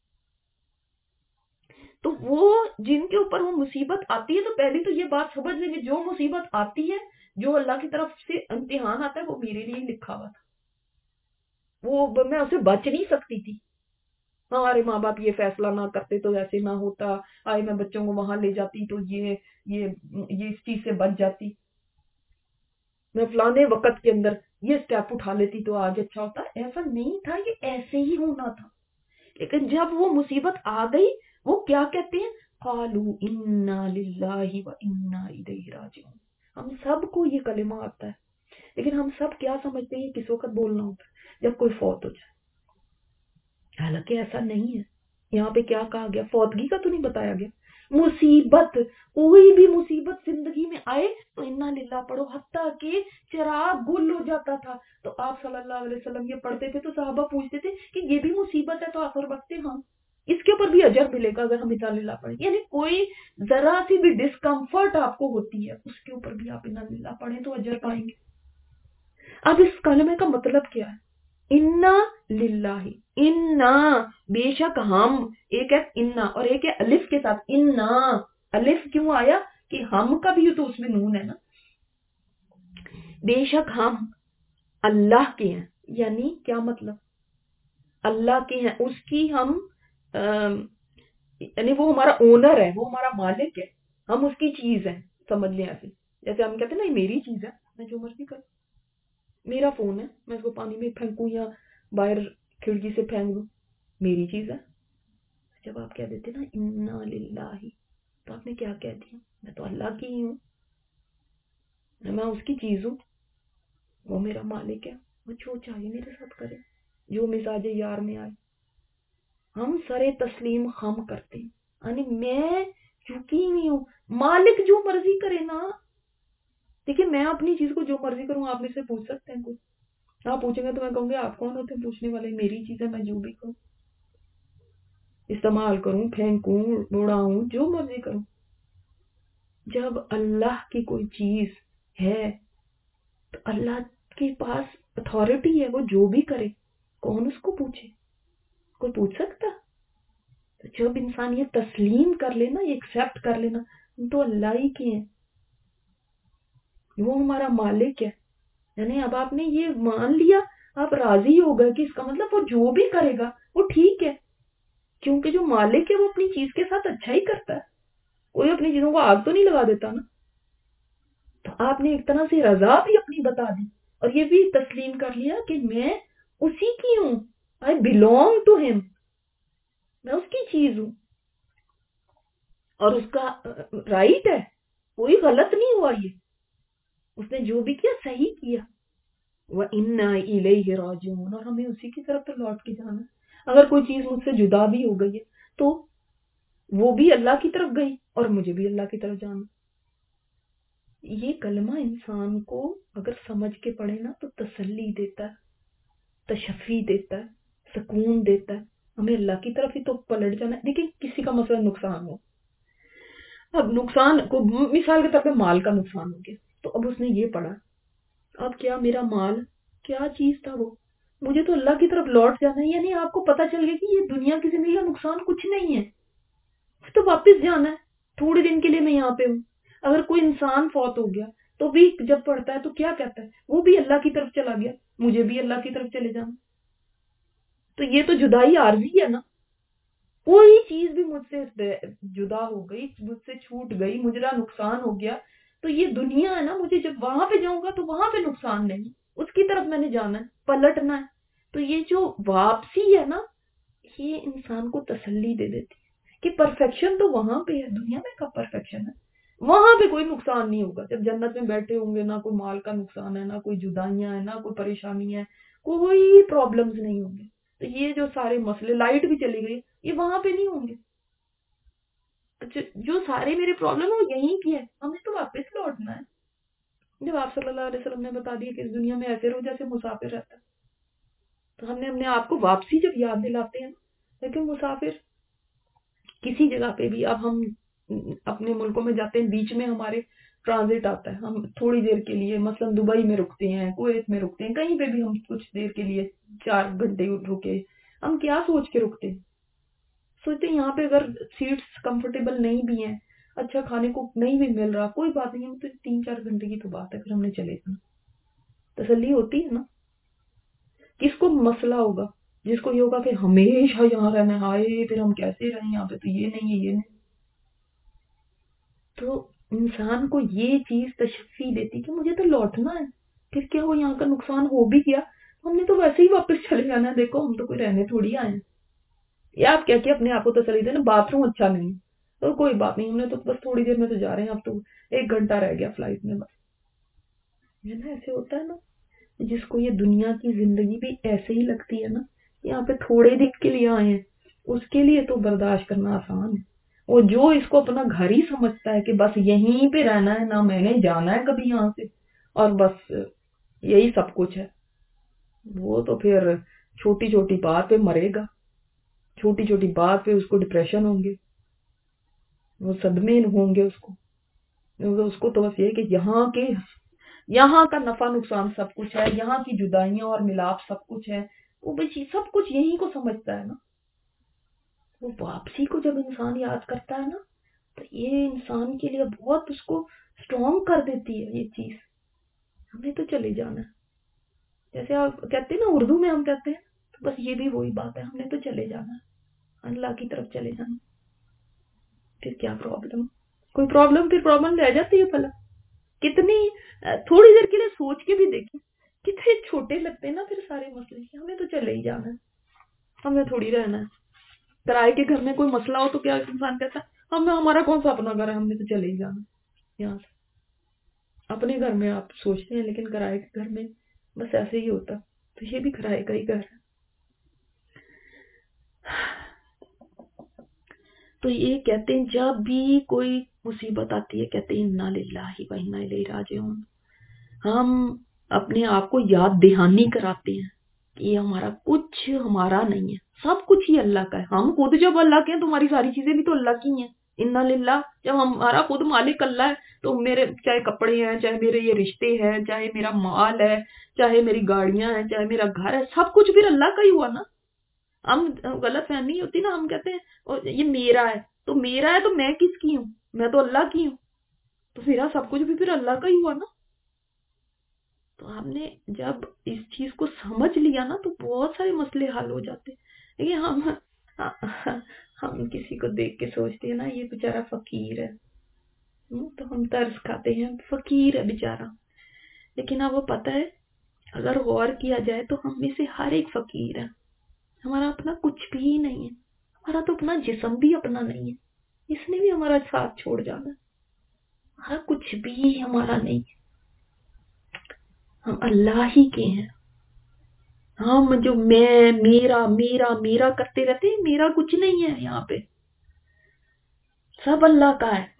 [SPEAKER 1] तो वो जिनके ऊपर वो मुसीबत आती है, तो पहले तो ये बात समझ लेंगे, जो मुसीबत आती है, जो अल्लाह की तरफ से इम्तिहान आता है, वो मेरे लिए लिखा हुआ था। वो मैं उसे बच नहीं सकती थी। हमारे माँ बाप ये फैसला ना करते तो ऐसे ना होता, आए मैं बच्चों को वहां ले जाती तो ये ये इस चीज से बच जाती, मैं फलाने वक्त के अंदर ये स्टेप उठा लेती तो आज अच्छा होता। ऐसा नहीं था, ये ऐसे ही होना था। लेकिन जब वो मुसीबत आ गई, वो क्या कहते हैं? कालू इन्ना लिल्लाहि व इन्ना इलैहि राजिऊन। हम सबको ये कलिमा आता है, लेकिन हम सब क्या समझते हैं किस वक्त बोलना होता है? जब कोई फौत हो जाए। हालांकि ऐसा नहीं है। यहाँ पे क्या कहा गया? फौतगी का तो नहीं बताया गया। मुसीबत, कोई भी मुसीबत जिंदगी में आए तो इन्ना लिल्लाह पढ़ो। हत्ता कि चिराग गुल हो जाता था तो आप सल्लल्लाहु अलैहि वसल्लम ये पढ़ते थे तो साहबा पूछते थे कि ये भी मुसीबत है, तो आप फरमाते हाँ इसके ऊपर भी अजर मिलेगा अगर हम इन्ना लिल्लाह पढ़े। यानी कोई जरा सी भी डिस्कम्फर्ट आपको होती है उसके ऊपर भी आप इन्ना लिल्लाह पढ़े तो अजर पाएंगे। अब इस कलमे का मतलब क्या है? इन्ना लिल्लाही, इन्ना बेशक हम, एक है इन्ना और एक है अलिफ के साथ इन्ना। अलिफ क्यों आया? कि हम का भी तो उसमें नून है ना। बेशक हम अल्लाह के हैं, यानी क्या मतलब? अल्लाह के हैं, उसकी हम यानी वो हमारा ओनर है, वो हमारा मालिक है, हम उसकी चीज है। समझ लें ऐसे, जैसे हम कहते हैं ना ये मेरी चीज है, मैं जो मर्जी करूं। मेरा फोन है, मैं इसको पानी में फेंकूं या बाहर खिड़की से फेंक दूं, मेरी चीज है। जब आप कह देते ना इन्ना लिल्लाही, तो आपने क्या कह दिया? मैं तो अल्लाह की ही हूँ, मैं उसकी चीज हूँ, वो मेरा मालिक है, वो जो चाहे मेरे साथ करे, जो मिजाज यार में आए। हम सरे तस्लीम हम करते हैं, यानी मैं झुकी नहीं हूँ, मालिक जो मर्जी करे ना। देखिए मैं अपनी चीज को जो मर्जी करूँ, आप मुझसे पूछ सकते हैं कुछ? आप पूछेंगे तो मैं कहूंगी आप कौन होते हैं पूछने वाले, मेरी चीज है, मैं जो भी करूँ, इस्तेमाल करूँ, फेंकूं, उड़ाऊं, जो मर्जी करूँ। जब अल्लाह की कोई चीज है तो अल्लाह के पास अथॉरिटी है, वो जो भी करे, कौन उसको पूछे? कोई पूछ सकता? तो जब इंसान ये तस्लीम कर लेना, ये एक्सेप्ट कर लेना, हम तो अल्लाह ही के हैं, वो हमारा मालिक है, यानी अब आपने ये मान लिया, आप राजी हो गए कि इसका मतलब वो जो भी करेगा वो ठीक है, क्योंकि जो मालिक है वो अपनी चीज के साथ अच्छा ही करता है, कोई अपनी चीजों को आग तो नहीं लगा देता ना। तो आपने एक तरह से रजा भी अपनी बता दी और ये भी तस्लीम कर लिया कि मैं उसी की हूं, आई बिलोंग टू हिम, मैं उसकी चीज हूं और उसका राइट है, कोई गलत नहीं हुआ, ये उसने जो भी किया सही किया। وَإِنَّا إِلَيْهِ رَاجِعُونَ، اور ہمیں اسی کی طرف تو لوٹ کے جانا ہے۔ اگر کوئی چیز مجھ سے جدا بھی ہو گئی ہے تو وہ بھی اللہ کی طرف گئی اور مجھے بھی اللہ کی طرف جانا۔ یہ کلمہ انسان کو اگر سمجھ کے پڑھے نا تو تسلی دیتا ہے، تشفی دیتا ہے، سکون دیتا ہے۔ ہمیں اللہ کی طرف ہی تو پلٹ جانا ہے۔ دیکھیں کسی کا مثلا نقصان ہو، اب نقصان کو مثال کے طور پہ مال کا نقصان ہو گیا، تو اب اس نے یہ پڑھا، اب کیا میرا مال کیا چیز تھا وہ، مجھے تو اللہ کی طرف لوٹ جانا ہے۔ یعنی آپ کو پتا چل گیا کہ یہ دنیا کی زندگی کا نقصان کچھ نہیں ہے، تو واپس جانا ہے، تھوڑے دن کے لیے میں یہاں پہ ہوں۔ اگر کوئی انسان فوت ہو گیا تو بھی جب پڑھتا ہے تو کیا کہتا ہے، وہ بھی اللہ کی طرف چلا گیا، مجھے بھی اللہ کی طرف چلے جانا۔ تو یہ تو جدائی عارضی ہے نا، کوئی چیز بھی مجھ سے جدا ہو گئی، مجھ سے چھوٹ گئی، مجھے نقصان ہو گیا، تو یہ دنیا ہے نا، مجھے جب وہاں پہ جاؤں گا تو وہاں پہ نقصان نہیں، اس کی طرف میں نے جانا ہے، پلٹنا ہے۔ تو یہ جو واپسی ہے نا، یہ انسان کو تسلی دے دیتی ہے کہ پرفیکشن تو وہاں پہ ہے، دنیا میں کب پرفیکشن ہے، وہاں پہ کوئی نقصان نہیں ہوگا۔ جب جنت میں بیٹھے ہوں گے، نہ کوئی مال کا نقصان ہے، نہ کوئی جدائیاں ہیں، نہ کوئی پریشانی ہے، کوئی پرابلمز نہیں ہوں گے۔ تو یہ جو سارے مسئلے، لائٹ بھی چلی گئی، یہ وہاں پہ نہیں ہوں گے۔ جو سارے میرے پرابلم ہے وہ یہیں کی ہے، ہمیں تو واپس لوٹنا ہے۔ جب آپ صلی اللہ علیہ وسلم نے بتا دیا کہ اس دنیا میں ایسے رہو جیسے مسافر رہتا ہے، تو ہم نے اپنے آپ کو واپسی جب یاد دلاتے ہیں، لیکن مسافر کسی جگہ پہ بھی، اب ہم اپنے ملکوں میں جاتے ہیں، بیچ میں ہمارے ٹرانزٹ آتا ہے، ہم تھوڑی دیر کے لیے مثلا دبئی میں رکتے ہیں، کویت میں رکتے ہیں، کہیں پہ بھی ہم کچھ دیر کے لیے 4 گھنٹے رکے، ہم کیا سوچ کے رکتے ہیں؟ سوچتے ہیں یہاں پہ اگر سیٹس کمفرٹیبل نہیں بھی ہیں، اچھا کھانے کو نہیں بھی مل رہا، کوئی بات نہیں، ہم تو 3-4 گھنٹے کی تو بات ہے، پھر ہم نے چلے جانا۔ تسلی ہوتی ہے نا۔ کس کو مسئلہ ہوگا؟ جس کو یہ ہوگا کہ ہمیشہ یہاں رہنا ہے، ہائے پھر ہم کیسے رہیں یہاں پہ، تو یہ نہیں ہے، یہ نہیں۔ تو انسان کو یہ چیز تشفی دیتی کہ مجھے تو لوٹنا ہے، پھر کیا وہ یہاں کا نقصان ہو بھی گیا، ہم نے تو ویسے ہی واپس چلے جانا ہے، دیکھو ہم تو کوئی رہنے تھوڑی آئے ہیں۔ یا آپ کیا کہ اپنے آپ کو تسلی دینا، باتھ روم اچھا نہیں تو کوئی بات نہیں، ہم نے تو بس تھوڑی دیر میں تو جا رہے ہیں، اب تو 1 گھنٹہ رہ گیا فلائٹ میں، بس ہے نا، ایسے ہوتا ہے نا۔ جس کو یہ دنیا کی زندگی بھی ایسے ہی لگتی ہے نا، یہاں پہ تھوڑے دن کے لیے آئے ہیں، اس کے لیے تو برداشت کرنا آسان ہے۔ وہ جو اس کو اپنا گھر ہی سمجھتا ہے کہ بس یہیں پہ رہنا ہے، نہ میں نے جانا ہے کبھی یہاں سے، اور بس یہی سب کچھ ہے، وہ تو پھر چھوٹی چھوٹی بات پہ مرے گا، چھوٹی چھوٹی بات پہ اس کو ڈپریشن ہوں گے، وہ صدمے ہوں گے اس کو تو بس یہ کہ یہاں کا نفع نقصان سب کچھ ہے، یہاں کی جدائیاں اور ملاپ سب کچھ ہے، وہ بچی سب کچھ یہیں کو سمجھتا ہے نا۔ وہ واپسی کو جب انسان یاد کرتا ہے نا، تو یہ انسان کے لیے بہت اس کو اسٹرانگ کر دیتی ہے یہ چیز، ہمیں تو چلے جانا ہے۔ جیسے آپ کہتے ہیں نا، اردو میں ہم کہتے ہیں، تو بس یہ بھی وہی بات ہے، ہم نے تو چلے جانا ہے، اللہ کی طرف چلے جانا۔ پھر کیا پرابلم؟ کوئی پرابلم پھر پرابلم رہ جاتی ہے بھلا؟ کتنی تھوڑی دیر کے لیے سوچ کے بھی دیکھیں، کتنے چھوٹے لگتے ہیں نا پھر سارے مسئلے، ہمیں تو چلے ہی جانا ہے، ہمیں تھوڑی رہنا ہے۔ کرائے کے گھر میں کوئی مسئلہ ہو تو کیا انسان کہتا ہے ہمارا کون سا اپنا گھر ہے، ہم نے تو چلے ہی جانا ہے یہاں سے۔ اپنے گھر میں آپ سوچتے ہیں، لیکن کرائے کے گھر میں بس ایسے ہی ہوتا، تو یہ بھی کرائے کا ہی گھر ہے۔ تو یہ کہتے ہیں جب بھی کوئی مصیبت آتی ہے، کہتے ہیں انا للہ و انا الیہ راجعون، ہم اپنے آپ کو یاد دہانی کراتے ہیں کہ یہ کچھ ہمارا نہیں ہے، سب کچھ ہی اللہ کا ہے۔ ہم خود جب اللہ کے ہیں تو ہماری ساری چیزیں بھی تو اللہ کی ہیں، انا للہ، جب ہمارا خود مالک اللہ ہے تو میرے چاہے کپڑے ہیں، چاہے میرے یہ رشتے ہیں، چاہے میرا مال ہے، چاہے میری گاڑیاں ہیں، چاہے میرا گھر ہے، سب کچھ پھر اللہ کا ہی ہوا نا۔ ہم غلط فہمی ہوتی نا، ہم کہتے ہیں یہ میرا ہے تو میں کس کی ہوں؟ میں تو اللہ کی ہوں، تو میرا سب کچھ بھی پھر اللہ کا ہی ہوا نا۔ تو ہم نے جب اس چیز کو سمجھ لیا نا، تو بہت سارے مسئلے حل ہو جاتے ہیں۔ ہم کسی کو دیکھ کے سوچتے ہیں نا یہ بیچارہ فقیر ہے، تو ہم ترس کھاتے ہیں، فقیر ہے بیچارہ، لیکن اب وہ پتہ ہے اگر غور کیا جائے تو ہم میں سے ہر ایک فقیر ہے، ہمارا اپنا کچھ بھی نہیں ہے، ہمارا تو اپنا جسم بھی اپنا نہیں ہے، اس نے بھی ہمارا ساتھ چھوڑ جانا ہے، ہمارا کچھ بھی ہمارا نہیں ہے۔ ہم اللہ ہی کے ہیں. ہم جو میں میرا میرا میرا کرتے رہتے ہیں، میرا کچھ نہیں ہے یہاں پہ، سب اللہ کا ہے.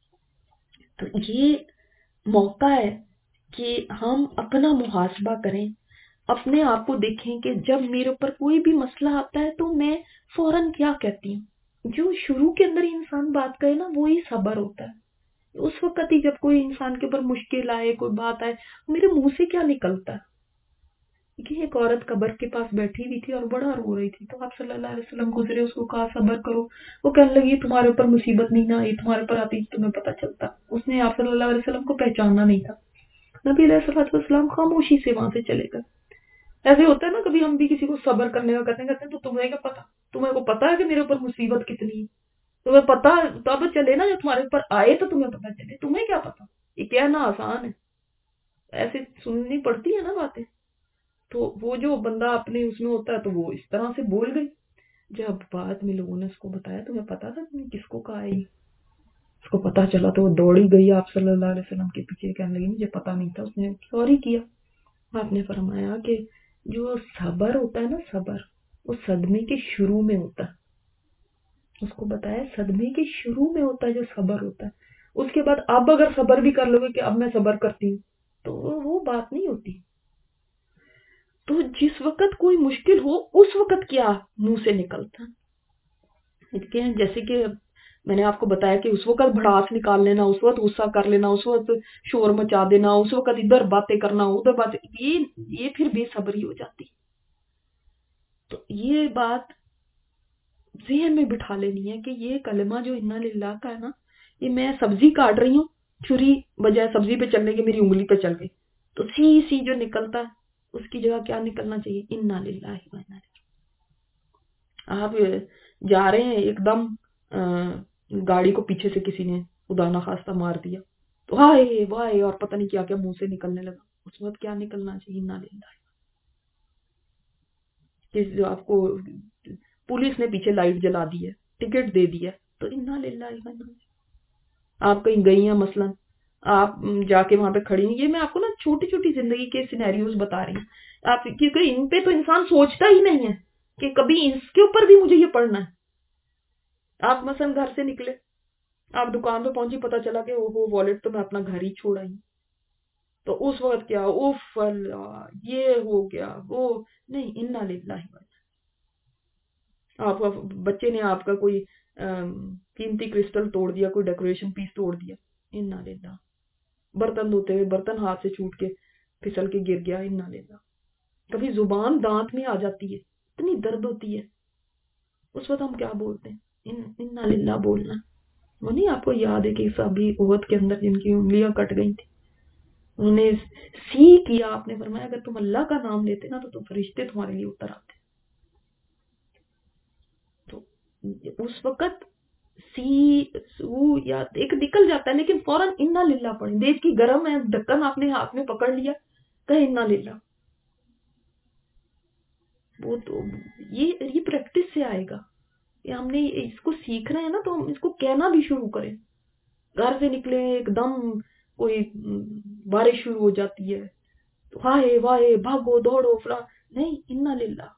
[SPEAKER 1] تو یہ موقع ہے کہ ہم اپنا محاسبہ کریں، اپنے آپ کو دیکھیں کہ جب میرے اوپر کوئی بھی مسئلہ آتا ہے تو میں فوراً کیا کہتی ہوں. جو شروع کے اندر انسان بات کہے نا وہی صبر ہوتا ہے. اس وقت ہی جب کوئی انسان کے اوپر مشکل آئے، کوئی بات آئے، میرے منہ سے کیا نکلتا ہے. کہ ایک عورت قبر کے پاس بیٹھی ہوئی تھی اور بڑا رو رہی تھی، تو آپ صلی اللہ علیہ وسلم گزرے، اس کو کہا صبر کرو. وہ کہنے لگی تمہارے اوپر مصیبت نہیں نہ آئی، تمہارے اوپر آتی تمہیں پتہ چلتا. اس نے آپ صلی اللہ علیہ وسلم کو پہچاننا نہیں تھا. نبی علیہ الصلوۃ والسلام خاموشی سے وہاں سے چلے گئے. ایسے ہوتا ہے نا، کبھی ہم بھی کسی کو صبر کرنے کا کہتے ہیں تو تمہیں کیا پتا، تمہیں کو پتا ہے کہ میرے اوپر مصیبت کتنی ہے، تمہیں پتا تب چلے نا، جو تمہارے اوپر آئے تو تمہیں پتا چلے. تمہیں کیا پتا، یہ کہنا آسان ہے، ایسے سننی پڑتی ہے نا باتیں. تو وہ جو بندہ اپنے اس میں ہوتا ہے تو وہ اس طرح سے بول گئی. جب بعد میں لوگوں نے اس کو بتایا، تمہیں پتا تھا تم نے کس کو کہا ہے، اس کو پتا چلا تو وہ دوڑی گئی آپ صلی اللہ علیہ وسلم کے پیچھے، کہنے لگی مجھے پتا نہیں تھا. اس نے سوری کیا. آپ نے فرمایا کہ جو صبر ہوتا ہے نا، صبر وہ صدمے کے شروع میں ہوتا ہے. اس کو بتایا صدمے کے شروع میں ہوتا ہے جو صبر ہوتا ہے. اس کے بعد اب اگر صبر بھی کر لو گے کہ اب میں صبر کرتی ہوں تو وہ بات نہیں ہوتی. تو جس وقت کوئی مشکل ہو اس وقت کیا منہ سے نکلتا ہے. جیسے کہ میں نے آپ کو بتایا کہ اس وقت بھڑاس نکال لینا، اس وقت غصہ کر لینا، اس وقت شور مچا دینا، اس وقت ادھر باتیں کرنا ادھر باتیں، یہ پھر بے صبری ہو جاتی. تو یہ بات ذہن میں بٹھا لینی ہے کہ یہ کلمہ جو انا للہ کا ہے نا، یہ میں سبزی کاٹ رہی ہوں، چھری بجائے سبزی پہ چلنے کے میری انگلی پہ چل گئی، تو سی سی جو نکلتا ہے اس کی جگہ کیا نکلنا چاہیے، انا للہ و انا الیہ. آپ جا رہے ہیں ایک دم گاڑی کو پیچھے سے کسی نے خدا نخواستہ مار دیا، تو ہائے وائے اور پتہ نہیں کیا کیا منہ سے نکلنے لگا. اس وقت کیا نکلنا چاہیے، انا للہ. جو آپ کو پولیس نے پیچھے لائٹ جلا دی ہے، ٹکٹ دے دیا، تو انا للہ و انا الیہ. آپ کہیں گئی ہیں مثلا، آپ جا کے وہاں پہ کھڑی ہیں، یہ میں آپ کو نا چھوٹی چھوٹی زندگی کے سینیریوز بتا رہی ہوں آپ، کیونکہ ان پہ تو انسان سوچتا ہی نہیں ہے کہ کبھی اس کے اوپر بھی مجھے یہ پڑھنا ہے. آپ مثلا گھر سے نکلے، آپ دکان پہ پہنچی، پتا چلا کہ وہ والٹ تو میں اپنا گھر ہی چھوڑ آئی. تو اس وقت کیا اوف اللہ یہ ہو گیا وہ نہیں، انا للہ. آپ بچے نے آپ کا کوئی قیمتی کرسٹل توڑ دیا، کوئی ڈیکوریشن پیس توڑ دیا، انا للہ. برتن دھوتے ہوئے برتن ہاتھ سے چھوٹ کے پھسل کے گر گیا، انا للہ. کبھی زبان دانت میں آ جاتی ہے، اتنی درد ہوتی ہے، اس وقت ہم کیا بولتے ہیں، انا للہ بولنا. وہ نہیں آپ کو یاد ہے کہ صحابی احد کے اندر جن کی انگلیاں کٹ گئی تھی، انہوں نے سی کیا، آپ نے فرمایا اگر تم اللہ کا نام لیتے نا تو فرشتے تمہارے لیے اتر آتے. تو اس وقت سی سو یا ایک نکل جاتا ہے، لیکن فوراً انا للہ پڑھیں. دیکھ کی گرم ہے، ڈھکن آپ نے ہاتھ میں پکڑ لیا، کہ انا للہ. وہ تو یہ پریکٹس سے آئے گا کہ ہم نے اس کو سیکھ رہے ہیں نا، تو ہم اس کو کہنا بھی شروع کریں. گھر سے نکلے ایک دم کوئی بارش شروع ہو جاتی ہے، تو ہائے وائے بھاگو دوڑو فلاں، نہیں، انا للہ.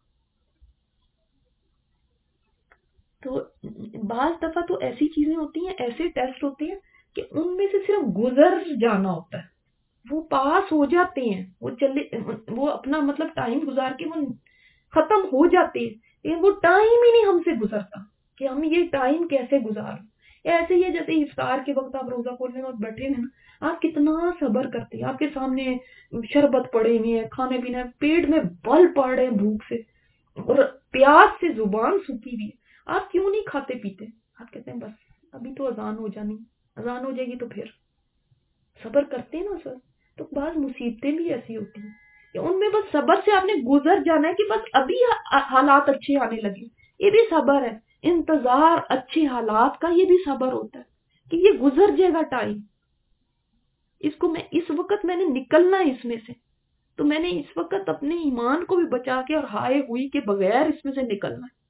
[SPEAKER 1] تو بعض دفعہ تو ایسی چیزیں ہوتی ہیں، ایسے ٹیسٹ ہوتے ہیں کہ ان میں سے صرف گزر جانا ہوتا ہے، وہ پاس ہو جاتے ہیں، وہ چلے، وہ اپنا مطلب ٹائم گزار کے وہ ختم ہو جاتے ہیں، لیکن وہ ٹائم ہی نہیں ہم سے گزرتا کہ ہم یہ ٹائم کیسے گزار. ایسے ہی ہے جیسے افطار کے وقت آپ روزہ کھولنے وقت بیٹھے ہیں نا، آپ کتنا صبر کرتے ہیں، آپ کے سامنے شربت پڑے ہوئے ہیں، کھانے پینے، پیٹ میں بل پڑ رہے ہیں بھوک سے، اور پیاس سے زبان سوکھی ہوئی ہے، آپ کیوں نہیں کھاتے پیتے؟ آپ کہتے ہیں بس ابھی تو اذان ہو جانی، اذان ہو جائے گی تو پھر صبر کرتے ہیں نا سر. تو بعض مصیبتیں بھی ایسی ہوتی ہیں کہ ان میں بس صبر سے آپ نے گزر جانا ہے، کہ بس ابھی حالات اچھے آنے لگے، یہ بھی صبر ہے. انتظار اچھے حالات کا یہ بھی صبر ہوتا ہے کہ یہ گزر جائے گا ٹائم، اس کو میں اس وقت میں نے نکلنا ہے اس میں سے، تو میں نے اس وقت اپنے ایمان کو بھی بچا کے اور ہائے ہوئی کے بغیر اس میں سے نکلنا ہے.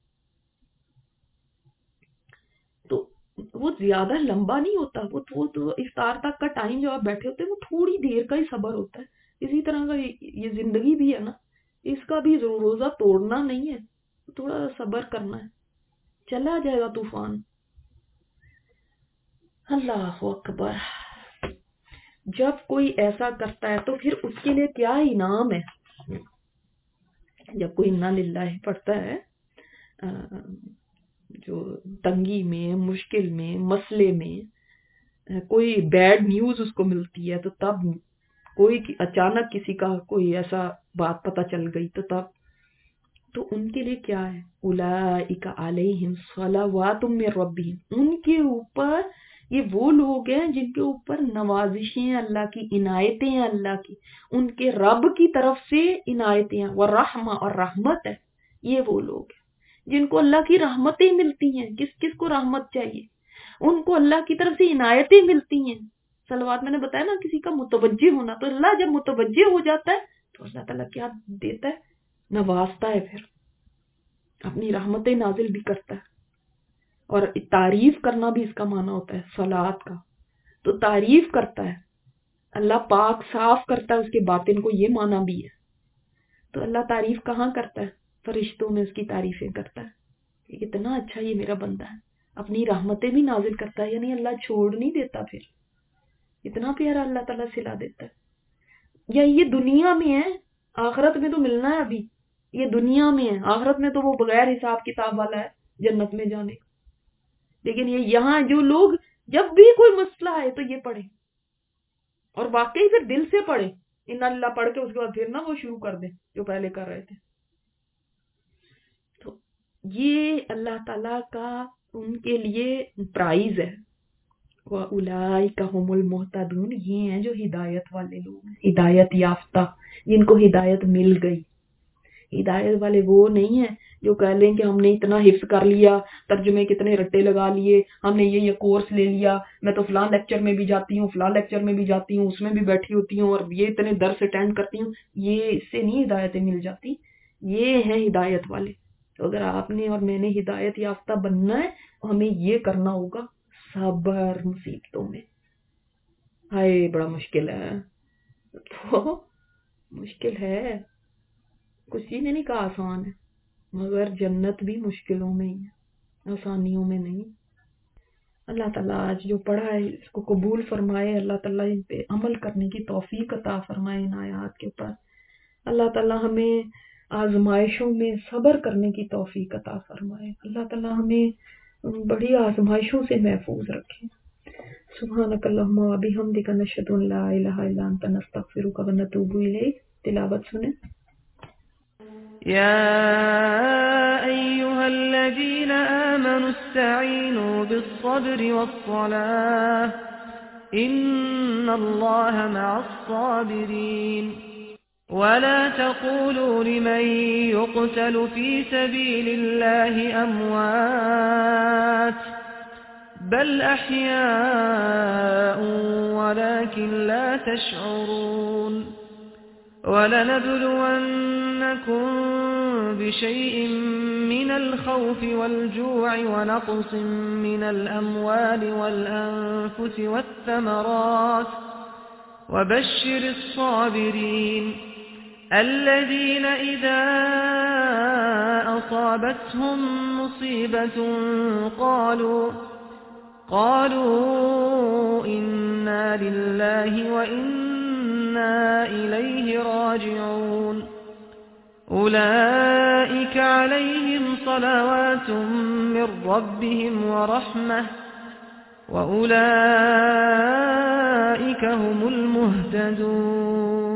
[SPEAKER 1] تو وہ زیادہ لمبا نہیں ہوتا، وہ تو افطار تک کا ٹائم جو آپ بیٹھے ہوتے ہیں وہ تھوڑی دیر کا ہی صبر ہوتا ہے، اسی طرح کا یہ زندگی بھی ہے نا، اس کا بھی روزہ توڑنا نہیں ہے، تھوڑا صبر کرنا ہے، چلا جائے گا طوفان۔ اللہ اکبر۔ جب کوئی ایسا کرتا ہے تو پھر اس کے لیے کیا انعام ہے؟ جب کوئی انا للہ پڑھتا ہے جو تنگی میں، مشکل میں، مسئلے میں کوئی بیڈ نیوز اس کو ملتی ہے، تو تب کوئی اچانک کسی کا کوئی ایسا بات پتہ چل گئی تو تب تو ان کے لیے کیا ہے؟ اولئک علیہم صلوات من ربہم، ان کے اوپر، یہ وہ لوگ ہیں جن کے اوپر نوازشیں ہیں اللہ کی، عنایتیں ہیں اللہ کی، ان کے رب کی طرف سے عنایتیں ہیں، ورحمہ، اور رحمت ہے۔ یہ وہ لوگ ہیں جن کو اللہ کی رحمتیں ملتی ہیں۔ کس کس کو رحمت چاہیے؟ ان کو اللہ کی طرف سے عنایتیں ملتی ہیں۔ صلوات میں نے بتایا نا کسی کا متوجہ ہونا، تو اللہ جب متوجہ ہو جاتا ہے تو اللہ تعالیٰ کیا دیتا ہے؟ نوازتا ہے، پھر اپنی رحمتیں نازل بھی کرتا ہے۔ اور تعریف کرنا بھی اس کا معنی ہوتا ہے صلوات کا، تو تعریف کرتا ہے اللہ، پاک صاف کرتا ہے اس کے باطن کو، یہ معنی بھی ہے۔ تو اللہ تعریف کہاں کرتا ہے؟ فرشتوں میں اس کی تعریفیں کرتا ہے کہ اتنا اچھا یہ میرا بندہ ہے، اپنی رحمتیں بھی نازل کرتا ہے، یعنی اللہ چھوڑ نہیں دیتا، پھر اتنا پیارا اللہ تعالیٰ سلا دیتا ہے۔ یا یہ دنیا میں ہے، آخرت میں تو ملنا ہے ابھی، یہ دنیا میں ہے، آخرت میں تو وہ بغیر حساب کتاب والا ہے جنت میں جانے کا۔ لیکن یہ یہاں جو لوگ جب بھی کوئی مسئلہ ہے تو یہ پڑھیں، اور واقعی پھر دل سے پڑھیں، ان اللہ پڑھ کے اس کے بعد پھر نہ وہ شروع کر دیں جو پہلے کر رہے تھے۔ تو یہ اللہ تعالیٰ کا ان کے لیے پرائز ہے۔ وَأُولَئِكَ هُمُ الْمُهْتَدُونَ، یہ ہیں جو ہدایت والے لوگ ہیں، ہدایت یافتہ، جن کو ہدایت مل گئی۔ ہدایت والے وہ نہیں ہیں جو کہہ لیں کہ ہم نے اتنا حفظ کر لیا، ترجمے کتنے رٹے لگا لیے، ہم نے یہ کورس لے لیا، میں تو فلاں لیکچر میں بھی جاتی ہوں، فلاں لیکچر میں بھی جاتی ہوں، اس میں بھی بیٹھی ہوتی ہوں، اور یہ اتنے درس اٹینڈ کرتی ہوں۔ یہ اس سے نہیں ہدایتیں مل جاتی، یہ ہیں ہدایت والے۔ تو اگر آپ نے اور میں نے ہدایت یافتہ بننا ہے تو ہمیں یہ کرنا ہوگا، صبر مصیبتوں میں۔ ہائے بڑا مشکل ہے، تو مشکل ہے، کسی نے نہیں کہا آسان ہے، مگر جنت بھی مشکلوں میں ہی ہے، آسانیوں میں نہیں۔ اللہ تعالیٰ آج جو پڑھا ہے اس کو قبول فرمائے، اللہ تعالیٰ ان پہ عمل کرنے کی توفیق عطا فرمائے ان آیات کے اوپر۔ اللہ تعالیٰ ہمیں آزمائشوں میں صبر کرنے کی توفیق عطا فرمائے، اللہ تعالیٰ ہمیں بڑی آزمائشوں سے محفوظ رکھے۔ سبحانک اللہم و بحمدک، نشہد ان لا الہ الا انت، نستغفرک و نتوب الیک۔ تلاوت سنیں۔
[SPEAKER 2] يا أيها الذين آمنوا استعينوا بالصبر والصلاة إن الله مع الصابرين ولا تقولوا لمن يقتل في سبيل الله أموات بل أحياء ولكن لا تشعرون وَلَنَبْلُوَنَّكُمْ بِشَيْءٍ مِّنَ الْخَوْفِ وَالْجُوعِ وَنَقْصٍ مِّنَ الْأَمْوَالِ وَالْأَنفُسِ وَالثَّمَرَاتِ وَبَشِّرِ الصَّابِرِينَ الَّذِينَ إِذَا أَصَابَتْهُم مُّصِيبَةٌ قالوا إنا لله وإنا إليه راجعون أولئك عليهم صلوات من ربهم ورحمة وأولئك هم المهتدون۔